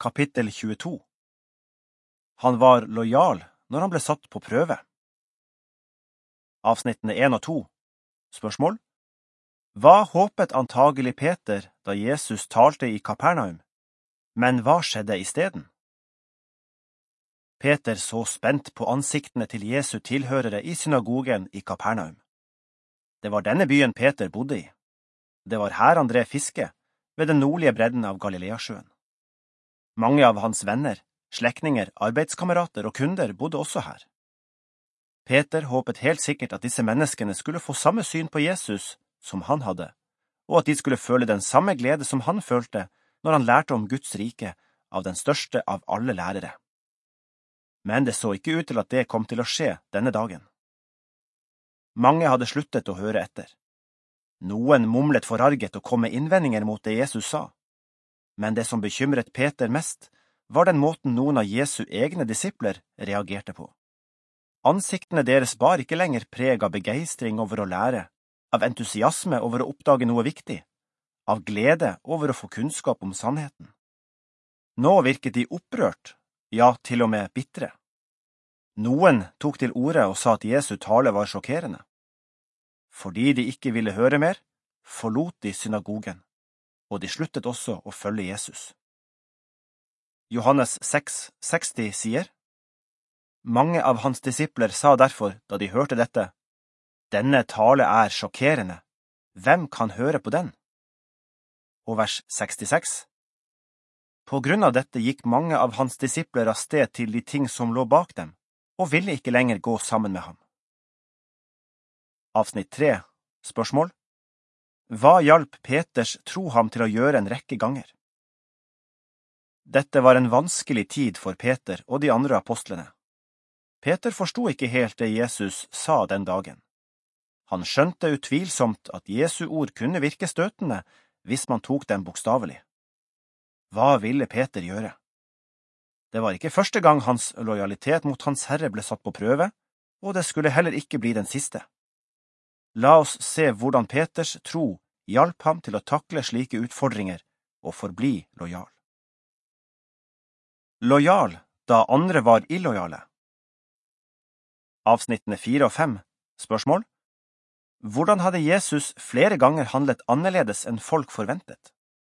kapittel 22. Han var lojal når han ble satt på prøve. Avsnittene 1 og 2. Spørsmål: Hva håpet antagelig Peter da Jesus talte i Kapernaum? Men hva skjedde i stedet? Peter så spent på ansiktene til Jesu tilhørere i synagogen i Kapernaum. Det var denne byen Peter bodde i. Det var her han drev fiske, ved den nordlige bredden av Galileasjøen. Mange av hans venner, slektninger, arbeidskamerater og kunder bodde også her. Peter håpet helt sikkert at disse menneskene skulle få samme syn på Jesus som han hadde, og at de skulle føle den samme glede som han følte når han lærte om Guds rike av den største av alle lærere. Men det så ikke ut til at det kom til å skje denne dagen. Mange hadde sluttet å høre etter. Noen mumlet forarget og kom med innvendinger mot det Jesus sa. Men det som bekymret Peter mest, var den måten noen av Jesu egne disipler reagerte på. Ansiktene deres bar ikke lenger preg av begeistring over å lære, av entusiasme over å oppdage noe viktig, av glede over å få kunnskap om sannheten. Nå virket de opprørt, ja, til og med bitre. Noen tok til orde og sa at Jesu tale var sjokkerende. Fordi de ikke ville høre mer, forlot de synagogen, og de sluttet også å følge Jesus. Johannes 6,60 sier: Mange av hans disipler sa derfor, da de hørte dette, «Denne tale er sjokkerende. Hvem kan høre på den?» Og vers 66: På grunn av dette gikk mange av hans disipler av sted til de ting som lå bak dem, og ville ikke lenger gå sammen med ham. Avsnitt 3. Spørsmål: Hva hjalp Peters tro ham til å gjøre en rekke ganger? Dette var en vanskelig tid for Peter og de andre apostlene. Peter forsto ikke helt det Jesus sa den dagen. Han skjønte utvilsomt at Jesu ord kunne virke støtende hvis man tok dem bokstavelig. Hva ville Peter gjøre? Det var ikke første gang hans lojalitet mot hans Herre ble satt på prøve, og det skulle heller ikke bli den siste. La oss se hvordan Peters tro hjalp ham til å takle slike utfordringer og forbli lojal. Lojal da andre var illojale. Avsnittene 4 og 5. Spørsmål: Hvordan hadde Jesus flere ganger handlet annerledes enn folk forventet?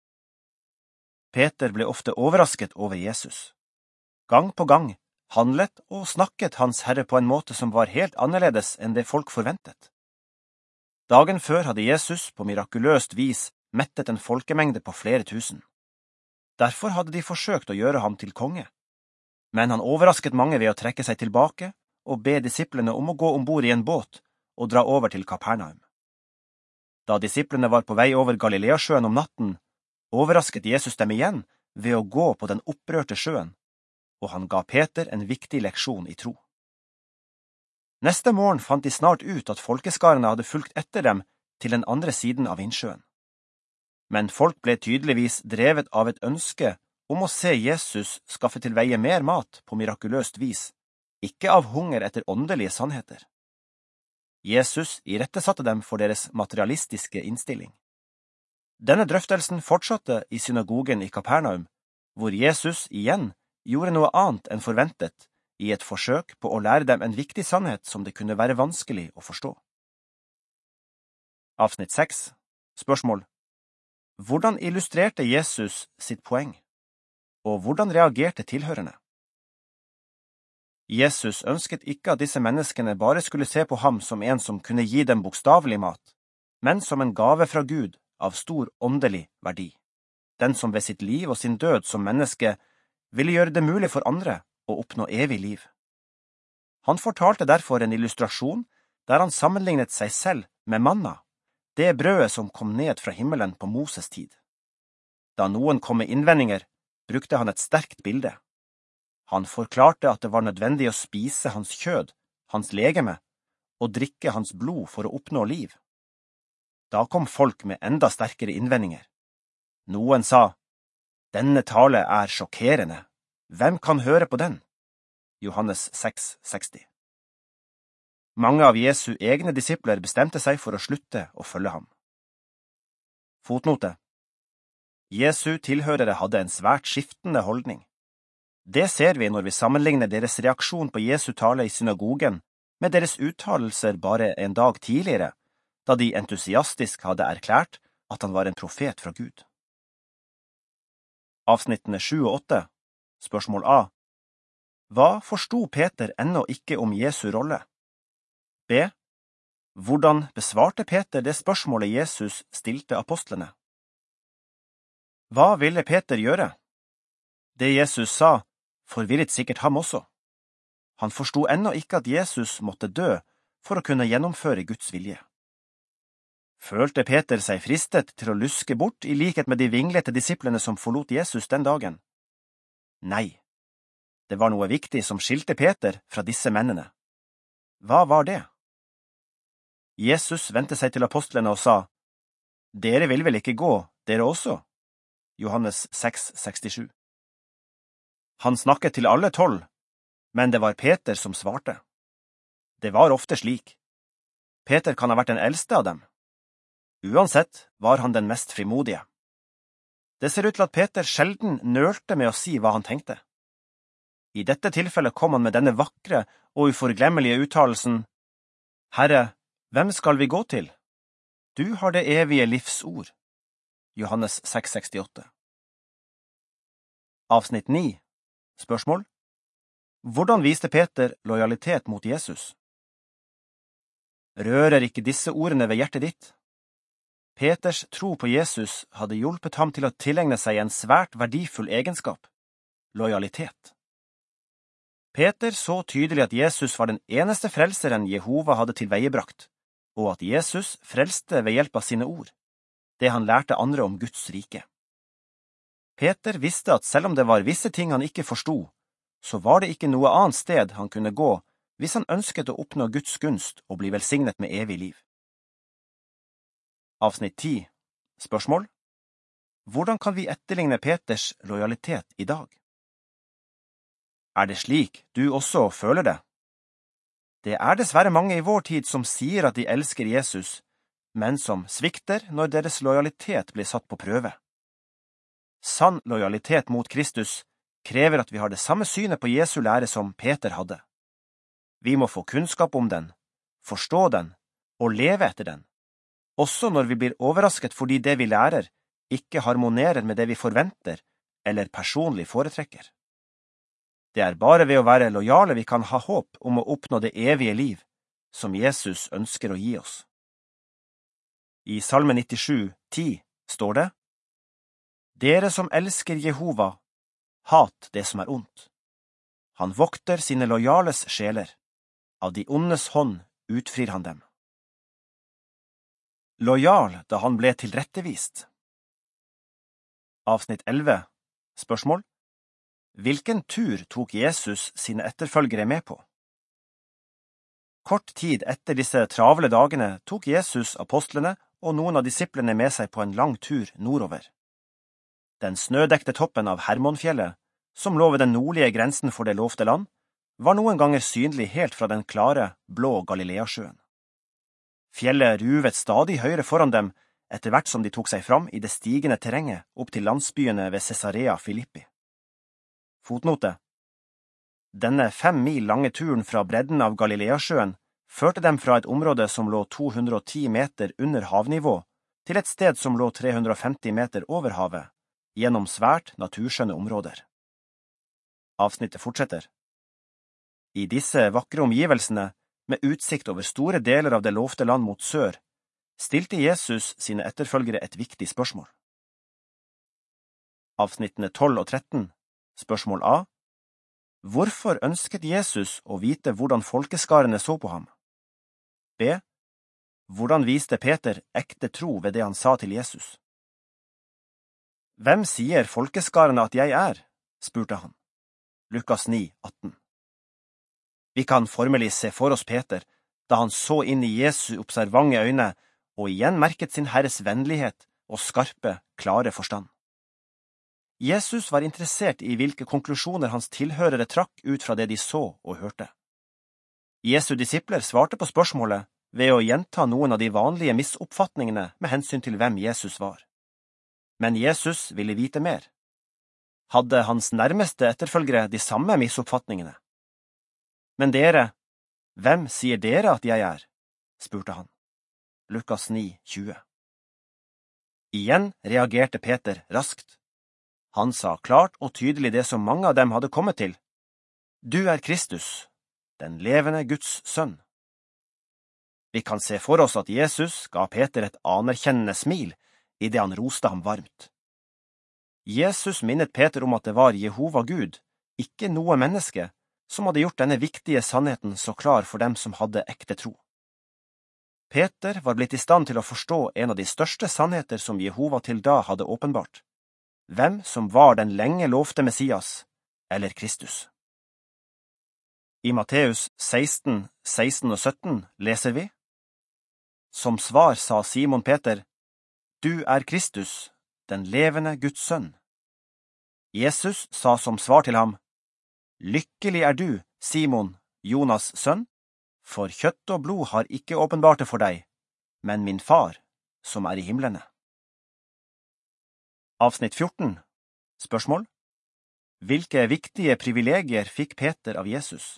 Peter ble ofte overrasket over Jesus. Gang på gang handlet og snakket hans Herre på en måte som var helt annerledes enn det folk forventet. Dagen før hadde Jesus på mirakuløst vis mettet en folkemengde på flere tusen. Derfor hadde de forsøkt å gjøre ham til konge. Men han overrasket mange ved å trekke seg tilbake og be disiplene om å gå ombord i en båt og dra over til Kapernaum. Da disiplene var på vei over Galileasjøen om natten, overrasket Jesus dem igjen ved å gå på den opprørte sjøen, og han ga Peter en viktig leksjon i tro. Neste morgen fant de snart ut at folkeskarene hadde fulgt etter dem til den andre siden av innsjøen. Men folk ble tydeligvis drevet av et ønske om å se Jesus skaffe til veie mer mat på mirakuløst vis, ikke av hunger etter åndelige sannheter. Jesus irettesatte dem for deres materialistiske innstilling. Denne drøftelsen fortsatte i synagogen i Kapernaum, hvor Jesus igjen gjorde noe annet enn forventet i et forsøk på å lære dem en viktig sannhet som det kunne være vanskelig å forstå. Avsnitt 6. Spørsmål: Hvordan illustrerte Jesus sitt poeng, og hvordan reagerte tilhørende? Jesus ønsket ikke at disse menneskene bare skulle se på ham som en som kunne gi dem bokstavelig mat, men som en gave fra Gud av stor åndelig verdi, den som ved sitt liv og sin død som menneske ville gjøre det mulig for andre å oppnå evig liv. Han fortalte derfor en illustrasjon der han sammenlignet seg selv med manna, det brødet som kom ned fra himmelen på Moses tid. Da noen kom med innvendinger, brukte han et sterkt bilde. Han forklarte at det var nødvendig å spise hans kjød, hans legeme, og drikke hans blod for å oppnå liv. Da kom folk med enda sterkere innvendinger. Noen sa: «Denne tale er sjokkerende. Hvem kan høre på den?» Johannes 6,60. Mange av Jesu egne disipler bestemte seg for å slutte å følge ham. Fotnote: Jesu tilhørere hadde en svært skiftende holdning. Det ser vi når vi sammenligner deres reaksjon på Jesu tale i synagogen med deres uttalelser bare en dag tidligere, da de entusiastisk hadde erklært at han var en profet fra Gud. Avsnittene 7 og 8, spørsmål A. Hva forstod Peter ennå ikke om Jesu rolle? B. Hvordan besvarte Peter det spørsmålet Jesus stilte apostlene? Hva ville Peter gjøre? Det Jesus sa, forvirret sikkert ham også. Han forstod ennå ikke at Jesus måtte dø for å kunne gjennomføre Guds vilje. Følte Peter seg fristet til å luske bort i likhet med de vinglete disiplene som forlot Jesus den dagen? Nei, det var noe viktig som skilte Peter fra disse mennene. Hva var det? Jesus vendte seg til apostlene og sa, «Dere vil vel ikke gå, dere også?» Johannes 6,67. Han snakket til alle 12, men det var Peter som svarte. Det var ofte slik. Peter kan ha vært den eldste av dem. Uansett var han den mest frimodige. Det ser ut til at Peter sjelden nølte med å si hva han tenkte. I dette tilfellet kom han med denne vakre og uforglemmelige uttalelsen, «Herre, hvem skal vi gå til? Du har det evige livs ord.» Johannes 6,68. Avsnitt 9. Spørsmål. Hvordan viste Peter lojalitet mot Jesus? Rører ikke disse ordene ved hjertet ditt? Peters tro på Jesus hadde hjulpet ham til å tilegne seg en svært verdifull egenskap, lojalitet. Peter så tydelig at Jesus var den eneste frelseren Jehova hadde tilveiebrakt, og at Jesus frelste ved hjelp av sine ord, det han lærte andre om Guds rike. Peter visste at selv om det var visse ting han ikke forstod, så var det ikke noe annet sted han kunne gå hvis han ønsket å oppnå Guds gunst og bli velsignet med evig liv. Avsnitt 10. Spørsmål. Hvordan kan vi etterligne Peters lojalitet i dag? Er det slik du også føler det? Det er dessverre mange i vår tid som sier at de elsker Jesus, men som svikter når deres lojalitet blir satt på prøve. Sann lojalitet mot Kristus krever at vi har det samme synet på Jesu lære som Peter hadde. Vi må få kunnskap om den, forstå den og leve etter den, også når vi blir overrasket fordi det vi lærer ikke harmonerer med det vi forventer eller personlig foretrekker. Det er bare ved å være lojale vi kan ha håp om å oppnå det evige liv som Jesus ønsker å gi oss. I Salme 97, 10 står det, «Dere som elsker Jehova, hat det som er ondt. Han vokter sine lojales sjeler. Av de ondes hånd utfrir han dem.» Lojal da han ble tilrettevist. Avsnitt 11. Spørsmål. Hvilken tur tok Jesus sine etterfølgere med på? Kort tid etter disse travle dagene tok Jesus apostlene og noen av disiplene med seg på en lang tur nordover. Den snødekte toppen av Hermonfjellet, som lå ved den nordlige grensen for det lovte land, var noen ganger synlig helt fra den klare, blå Galileasjøen. Fjellet ruvet stadig høyere foran dem etter hvert som de tok seg fram i det stigende terrenget opp til landsbyene ved Cesarea Filippi. Fotnote. Denne 5 mil lange turen fra bredden av Galileasjøen førte dem fra et område som lå 210 meter under havnivå til et sted som lå 350 meter over havet, gjennom svært naturskjønne områder. Avsnittet fortsetter. I disse vakre omgivelsene, med utsikt over store deler av det lovte land mot sør, stilte Jesus sine etterfølgere et viktig spørsmål. Avsnittene 12 og 13. Spørsmål A. Hvorfor ønsket Jesus å vite hvordan folkeskarene så på ham? B. Hvordan viste Peter ekte tro ved det han sa til Jesus? Hvem sier folkeskarene at jeg er? Spurte han. Lukas 9, 18. Vi kan formelig se for oss Peter, da han så inn i Jesu observante øyne og igjen merket sin Herres vennlighet og skarpe, klare forstand. Jesus var interessert i hvilke konklusjoner hans tilhørere trakk ut fra det de så og hørte. Jesu disipler svarte på spørsmålet ved å gjenta noen av de vanlige misoppfatningene med hensyn til hvem Jesus var. Men Jesus ville vite mer. Hadde hans nærmeste etterfølgere de samme misoppfatningene? Men dere, hvem sier dere at jeg er? Spurte han. Lukas 9, 20. Igjen reagerte Peter raskt. Han sa klart og tydelig det som mange av dem hadde kommet til. Du er Kristus, den levende Guds sønn. Vi kan se for oss at Jesus ga Peter et anerkjennende smil i det han roste ham varmt. Jesus minnet Peter om at det var Jehova Gud, ikke noe menneske, som hadde gjort denne viktige sannheten så klar for dem som hadde ekte tro. Peter var blitt i stand til å forstå en av de største sannheter som Jehova til da hadde åpenbart, hvem som var den lenge lovte Messias, eller Kristus. I Matteus 16, 16 og 17 leser vi: Som svar sa Simon Peter, du er Kristus, den levende Guds sønn. Jesus sa som svar til ham, lykkelig er du, Simon, Jonas' sønn, for kjøtt og blod har ikke åpenbart det for deg, men min far, som er i himlene. Avsnitt 14. Spørsmål: Hvilke viktige privilegier fikk Peter av Jesus?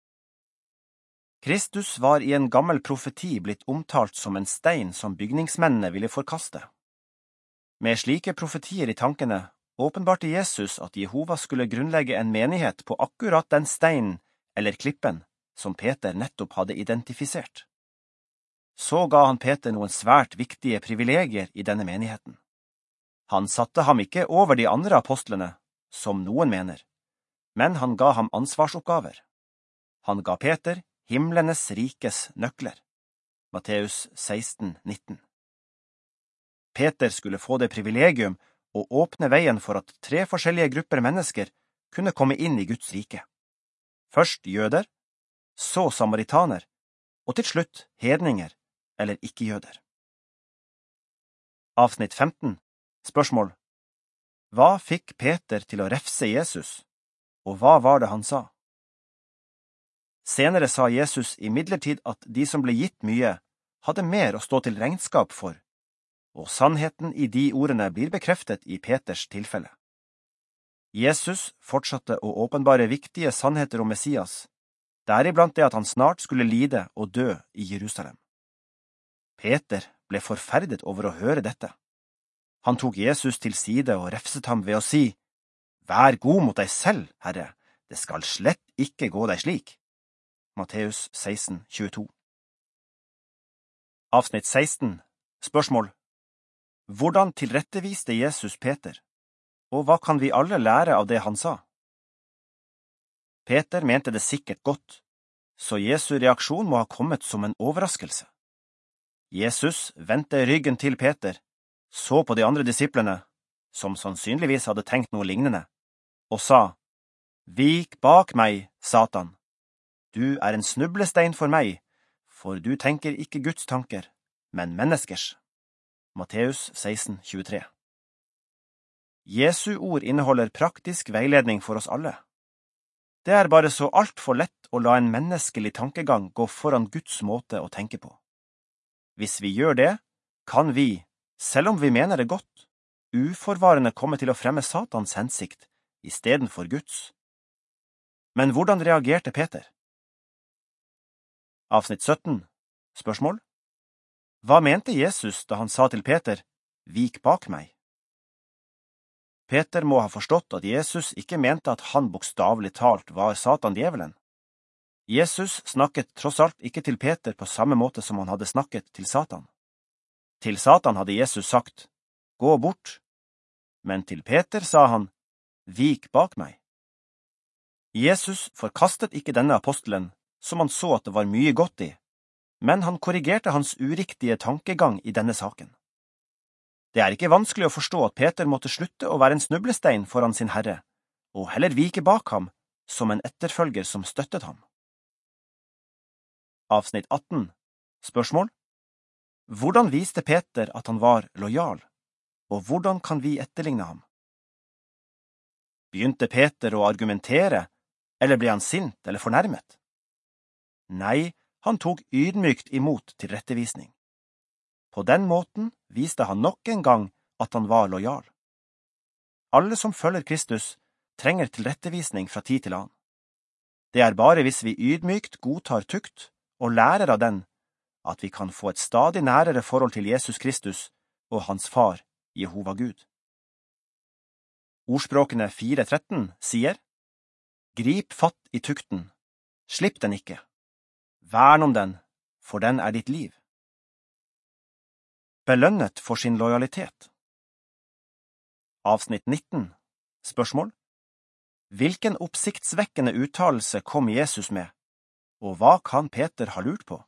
Kristus var i en gammel profeti blitt omtalt som en stein som bygningsmennene ville forkaste. Med slike profetier i tankene åpenbarte Jesus at Jehova skulle grunnlegge en menighet på akkurat den steinen eller klippen som Peter nettopp hadde identifisert. Så ga han Peter noen svært viktige privilegier i denne menigheten. Han satte ham ikke over de andre apostlene, som noen mener, men han ga ham ansvarsoppgaver. Han ga Peter himlenes rikes nøkler. Matteus 16, 19. Peter skulle få det privilegium å åpne veien for at 3 forskjellige grupper mennesker kunne komme inn i Guds rike. Først jøder, så samaritaner, og til slutt hedninger eller ikke-jøder. Avsnitt 15. Spørsmål: Hva fikk Peter til å refse Jesus, og hva var det han sa? Senere sa Jesus imidlertid at de som ble gitt mye, hadde mer å stå til regnskap for, og sannheten i de ordene blir bekreftet i Peters tilfelle. Jesus fortsatte å åpenbare viktige sannheter om Messias, deriblant det at han snart skulle lide og dø i Jerusalem. Peter ble forferdet over å høre dette. Han tok Jesus til side og refset ham ved å si, «Vær god mot deg selv, Herre, det skal slett ikke gå deg slik.» Matteus 16, 22. Avsnitt 16. Spørsmål: Hvordan tilretteviste Jesus Peter, og hva kan vi alle lære av det han sa? Peter mente det sikkert godt, så Jesu reaksjon må ha kommet som en overraskelse. Jesus vendte ryggen til Peter, så på de andre disiplene, som sannsynligvis hadde tenkt noe lignende, og sa, «Vik bak meg, Satan! Du er en snublestein for meg, for du tenker ikke Guds tanker, men menneskers.» Matteus 16, 23. Jesu ord inneholder praktisk veiledning for oss alle. Det er bare så alt for lett å la en menneskelig tankegang gå foran Guds måte å tenke på. Hvis vi gjør det, kan vi, selv om vi mener det godt, uforvarende komme til å fremme Satans hensikt i stedet for Guds. Men hvordan reagerte Peter? Avsnitt 17. Spørsmål: Hva mente Jesus da han sa til Peter, «Vik bak meg»? Peter må ha forstått at Jesus ikke mente at han bokstavelig talt var Satan djevelen. Jesus snakket tross alt ikke til Peter på samme måte som han hadde snakket til Satan. Til Satan hadde Jesus sagt, «Gå bort», men til Peter sa han, «Vik bak meg». Jesus forkastet ikke denne apostelen, som han så at det var mye godt i, men han korrigerte hans uriktige tankegang i denne saken. Det er ikke vanskelig å forstå at Peter måtte slutte å være en snublestein foran sin Herre, og heller vike bak ham som en etterfølger som støttet ham. Avsnitt 18. Spørsmål: Hvordan viste Peter at han var lojal, og hvordan kan vi etterligne ham? Begynte Peter å argumentere, eller ble han sint eller fornærmet? Nei, han tok ydmykt imot tilrettevisning. På den måten viste han nok en gang at han var lojal. alle som følger Kristus, trenger tilrettevisning fra tid til annen. Det er bare hvis vi ydmykt godtar tukt og lærer av den, at vi kan få et stadig nærere forhold til Jesus Kristus og hans far, Jehova Gud. Ordspråkene 4:13 sier: Grip fatt i tukten, slipp den ikke. Vern om den, for den er ditt liv. Belønnet for sin lojalitet. Avsnitt 19. Spørsmål: Hvilken oppsiktsvekkende uttalelse kom Jesus med, og hva kan Peter ha lurt på?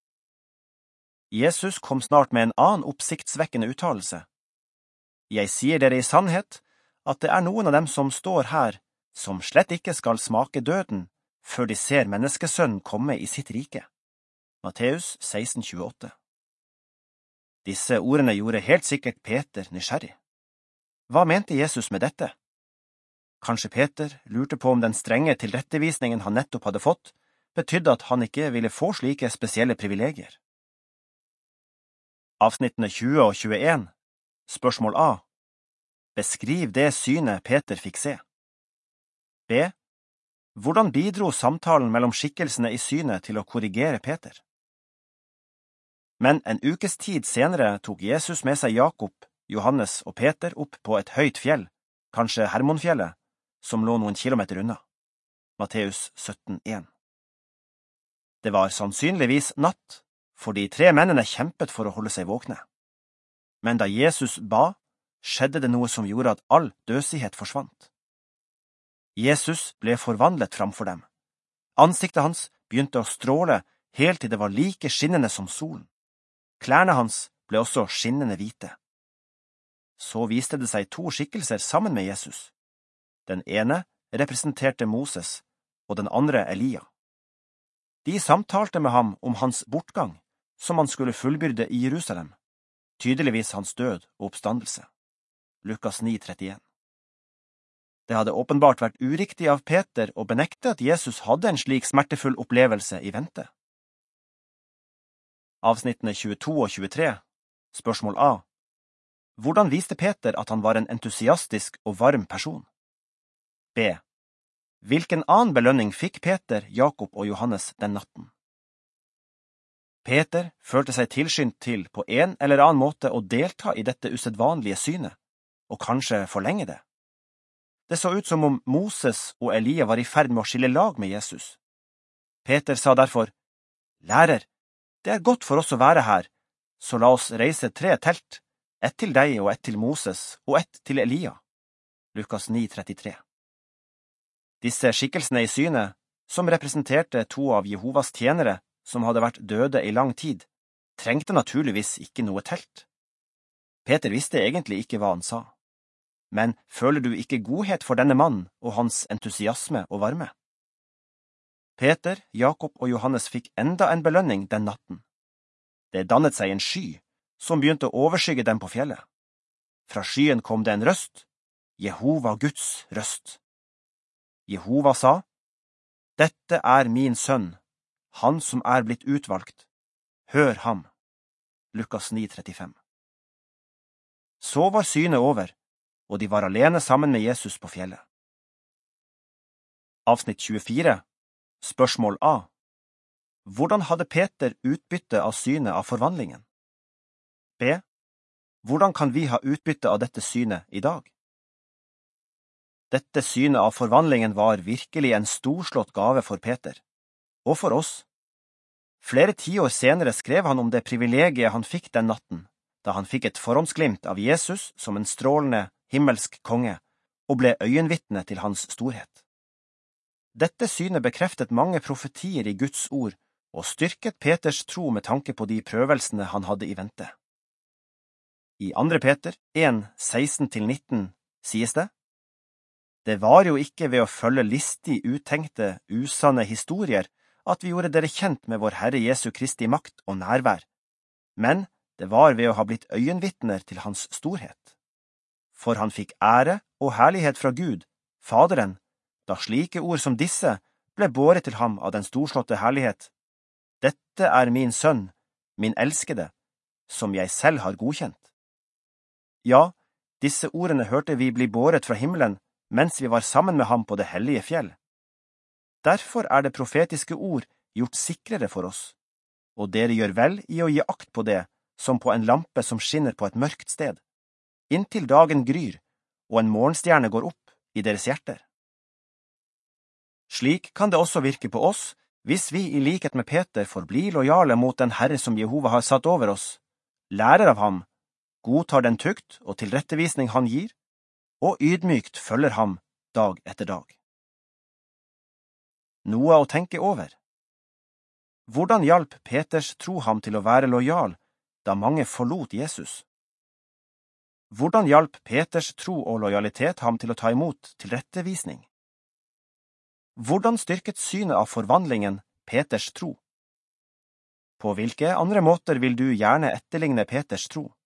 Jesus kom snart med en annen oppsiktsvekkende uttalelse. Jeg sier dere i sannhet at det er noen av dem som står her, som slett ikke skal smake døden før de ser menneskesønnen komme i sitt rike. Matteus 16,28. Disse ordene gjorde helt sikkert Peter nysgjerrig. Hva mente Jesus med dette? Kanskje Peter lurte på om den strenge tilrettevisningen han nettopp hadde fått, betydde at han ikke ville få slike spesielle privilegier. Avsnittene 20 og 21. Spørsmål A. Beskriv det synet Peter fikk se. B. Hvordan bidro samtalen mellom skikkelsene i synet til å korrigere Peter? Men en ukes tid senere tok Jesus med seg Jakob, Johannes og Peter opp på et høyt fjell, kanskje Hermonfjellet, som lå noen kilometer unna. Matteus 17,1. Det var sannsynligvis natt, for de tre mennene kjempet for å holde seg våkne. Men da Jesus ba, skjedde det noe som gjorde at all døsighet forsvant. Jesus ble forvandlet framfor dem. Ansiktet hans begynte å stråle helt til det var like skinnende som solen. Klærne hans ble også skinnende hvite. Så viste det seg to skikkelser sammen med Jesus. Den ene representerte Moses, og den andre Elia. De samtalte med ham om hans bortgang, som han skulle fullbyrde i Jerusalem, tydeligvis hans død og oppstandelse. Lukas 9,31. Det hadde åpenbart vært uriktig av Peter å benekte at Jesus hadde en slik smertefull opplevelse i vente. Avsnittene 22 og 23. Spørsmål A. Hvordan viste Peter at han var en entusiastisk og varm person? B. Hvilken annen belønning fikk Peter, Jakob og Johannes den natten? Peter følte seg tilskyndt til på en eller annen måte å delta i dette usedvanlige synet, og kanskje forlenge det. Det så ut som om Moses og Elia var i ferd med å skille lag med Jesus. Peter sa derfor: Lærer, det er godt for oss å være her, så la oss reise 3 telt, ett til deg og ett til Moses og ett til Elia. Lukas 9,33. Disse skikkelsene i synet, som representerte to av Jehovas tjenere som hadde vært døde i lang tid, trengte naturligvis ikke noe telt. Peter visste egentlig ikke hva han sa. Men føler du ikke godhet for denne mannen og hans entusiasme og varme? Peter, Jakob og Johannes fikk enda en belønning den natten. Det dannet seg en sky, som begynte å overskygge dem på fjellet. Fra skyen kom det en røst, Jehova Guds røst. Jehova sa: Dette er min sønn, han som er blitt utvalgt. Hør ham. Lukas 9,35. Så var synet over, og de var alene sammen med Jesus på fjellet. Avsnitt 24. Spørsmål A. Hvordan hadde Peter utbytte av synet av forvandlingen? B. Hvordan kan vi ha utbytte av dette synet i dag? Dette synet av forvandlingen var virkelig en storslått gave for Peter, og for oss. Flere tiår senere skrev han om det privilegiet han fikk den natten, da han fikk et forhåndsglimt av Jesus som en strålende himmelsk konge, og ble øyenvitne til hans storhet. Dette synet bekreftet mange profetier i Guds ord, og styrket Peters tro med tanke på de prøvelsene han hadde i vente. I 2. Peter 1, 16-19 sies det: Det var jo ikke ved å følge listig uttenkte, usanne historier at vi gjorde dere kjent med vår Herre Jesu Kristi makt og nærvær, men det var ved å ha blitt øyenvitner til hans storhet. For han fikk ære og herlighet fra Gud, Faderen, da slike ord som disse ble båret til ham av den storslåtte herlighet: Dette er min sønn, min elskede, som jeg selv har godkjent. Ja, Disse ordene hørte vi bli båret fra himmelen mens vi var sammen med ham på det hellige fjell. Derfor er det profetiske ord gjort sikrere for oss, og dere gjør vel i å gi akt på det som på en lampe som skinner på et mørkt sted, inntil dagen gryr og en morgenstjerne går opp i deres hjerter. Slik kan det også virke på oss hvis vi i likhet med Peter forblir lojale mot den Herre som Jehova har satt over oss, lærer av ham, godtar den tukt og tilrettevisning han gir, og ydmykt følger ham dag etter dag. Noe å tenke over. Hvordan hjalp Peters tro ham til å være lojal da mange forlot Jesus? Hvordan hjalp Peters tro og lojalitet ham til å ta imot tilrettevisning? Hvordan styrket synet av forvandlingen Peters tro? På hvilke andre måter vil du gjerne etterligne Peters tro?